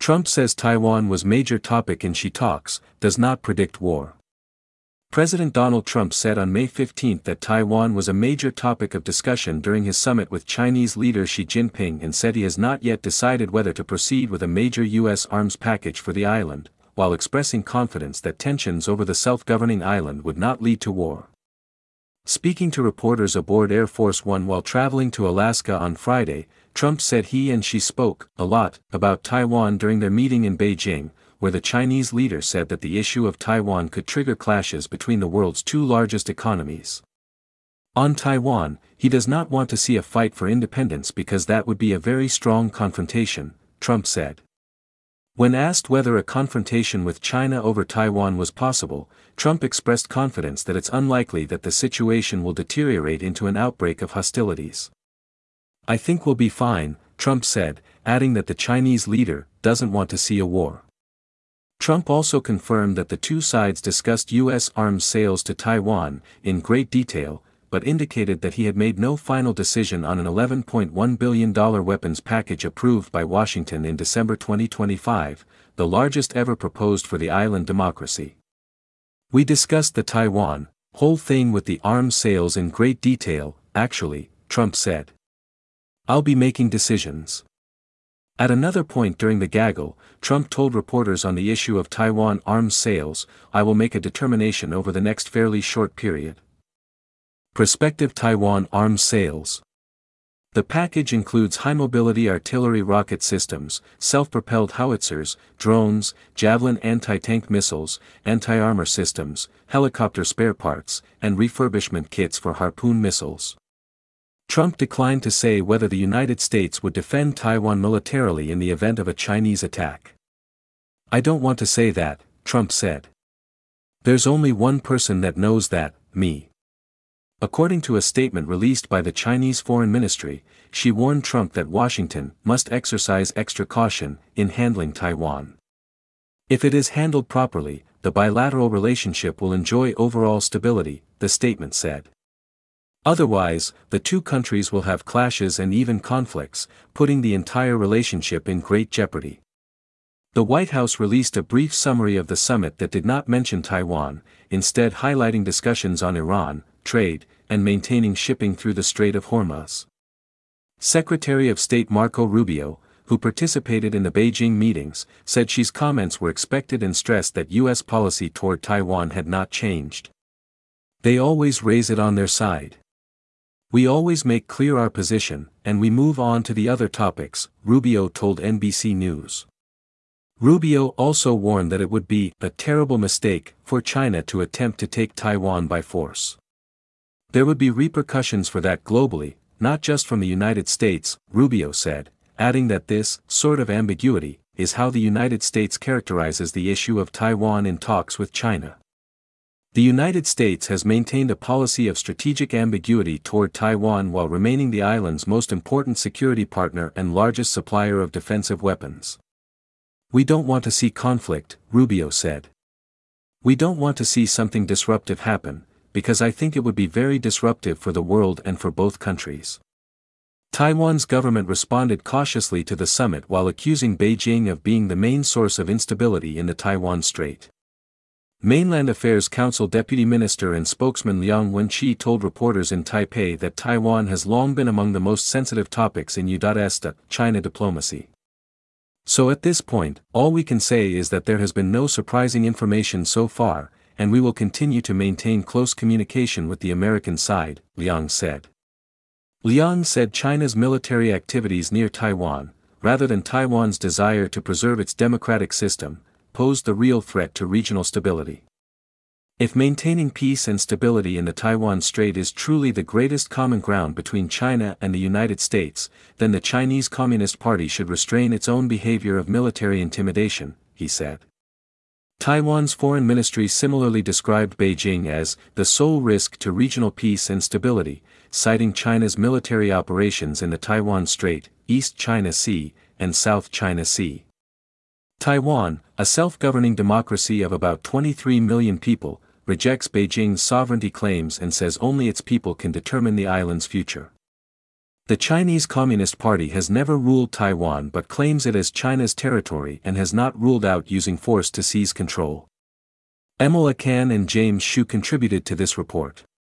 Trump says Taiwan was major topic in Xi talks, does not predict war. President Donald Trump said on May 15 that Taiwan was a major topic of discussion during his summit with Chinese leader Xi Jinping and said he has not yet decided whether to proceed with a major U.S. arms package for the island, while expressing confidence that tensions over the self-governing island would not lead to war. Speaking to reporters aboard Air Force One while traveling to Alaska on Friday, Trump said he and Xi spoke a lot about Taiwan during their meeting in Beijing, where the Chinese leader said that the issue of Taiwan could trigger clashes between the world's two largest economies. On Taiwan, he does not want to see a fight for independence because that would be a very strong confrontation, Trump said. When asked whether a confrontation with China over Taiwan was possible, Trump expressed confidence that it's unlikely that the situation will deteriorate into an outbreak of hostilities. "I think we'll be fine," Trump said, adding that the Chinese leader doesn't want to see a war. Trump also confirmed that the two sides discussed U.S. arms sales to Taiwan in great detail, but indicated that he had made no final decision on an $11.1 billion weapons package approved by Washington in December 2025, the largest ever proposed for the island democracy. "We discussed the Taiwan whole thing with the arms sales in great detail, actually," Trump said. "I'll be making decisions." At another point during the gaggle, Trump told reporters on the issue of Taiwan arms sales, "I will make a determination over the next fairly short period." Prospective Taiwan arms sales. The package includes high-mobility artillery rocket systems, self-propelled howitzers, drones, Javelin anti-tank missiles, anti-armor systems, helicopter spare parts, and refurbishment kits for Harpoon missiles. Trump declined to say whether the United States would defend Taiwan militarily in the event of a Chinese attack. "I don't want to say that," Trump said. "There's only one person that knows that, me." According to a statement released by the Chinese Foreign Ministry, she warned Trump that Washington must exercise extra caution in handling Taiwan. "If it is handled properly, the bilateral relationship will enjoy overall stability," the statement said. "Otherwise, the two countries will have clashes and even conflicts, putting the entire relationship in great jeopardy." The White House released a brief summary of the summit that did not mention Taiwan, instead highlighting discussions on Iran, trade, and maintaining shipping through the Strait of Hormuz. Secretary of State Marco Rubio, who participated in the Beijing meetings, said Xi's comments were expected and stressed that U.S. policy toward Taiwan had not changed. "They always raise it on their side. We always make clear our position, and we move on to the other topics," Rubio told NBC News. Rubio also warned that it would be a terrible mistake for China to attempt to take Taiwan by force. "There would be repercussions for that globally, not just from the United States," Rubio said, adding that this sort of ambiguity is how the United States characterizes the issue of Taiwan in talks with China. The United States has maintained a policy of strategic ambiguity toward Taiwan while remaining the island's most important security partner and largest supplier of defensive weapons. "We don't want to see conflict," Rubio said. "We don't want to see something disruptive happen, because I think it would be very disruptive for the world and for both countries." Taiwan's government responded cautiously to the summit while accusing Beijing of being the main source of instability in the Taiwan Strait. Mainland Affairs Council Deputy Minister and spokesman Liang Wenqi told reporters in Taipei that Taiwan has long been among the most sensitive topics in U.S. China diplomacy. "So at this point, all we can say is that there has been no surprising information so far, and we will continue to maintain close communication with the American side," Liang said. Liang said China's military activities near Taiwan, rather than Taiwan's desire to preserve its democratic system, posed the real threat to regional stability. If maintaining peace and stability in the Taiwan Strait is truly the greatest common ground between China and the United States, then the Chinese Communist Party should restrain its own behavior of military intimidation, he said. Taiwan's foreign ministry similarly described Beijing as the sole risk to regional peace and stability, citing China's military operations in the Taiwan Strait, East China Sea, and South China Sea. Taiwan, a self-governing democracy of about 23 million people, rejects Beijing's sovereignty claims and says only its people can determine the island's future. The Chinese Communist Party has never ruled Taiwan but claims it as China's territory and has not ruled out using force to seize control. Emil Akan and James Shu contributed to this report.